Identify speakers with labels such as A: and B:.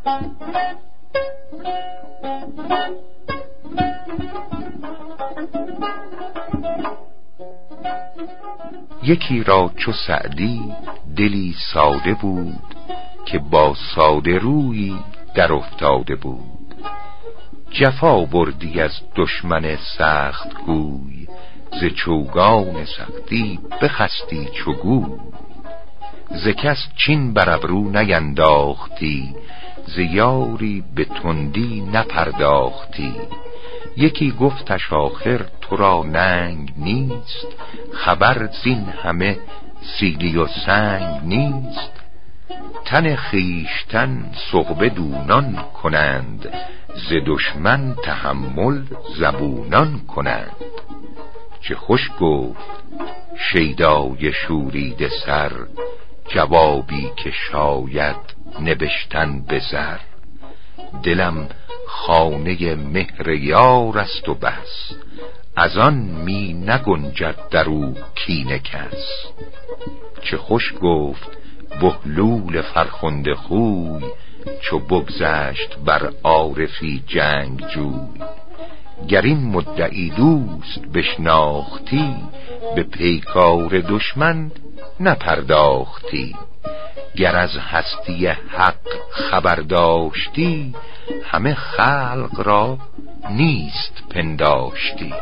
A: یکی را چو سعدی دلی ساده بود، که با ساده رویی در افتاده بود. جفا بردی از دشمن سخت گوی، ز چوگان سختی بخستی چو گوی. ز کس چین بر ابرو نینداختی، ز یاری به تندی نپرداختی. یکی گفتش آخر تو را ننگ نیست، خبر زین همه سیلی و سنگ نیست. تن خویشتن سغبه دونان کنند، ز دشمن تحمل زبونان کنند. چه خوش گفت شیدای شوریده سر، جوابی که شاید نبشتن به زر. دلم خانه مهر یار است و بس، از آن می نگنجد در او کینه کس. چه خوش گفت بهلول فرخنده خوی، چو بگذشت بر عارفی جنگ جوی. گر این مدعی دوست بشناختی، به پیکار دشمن نپرداختی. گر از هستی حق خبر داشتی، همه خلق را نیست پنداشتی.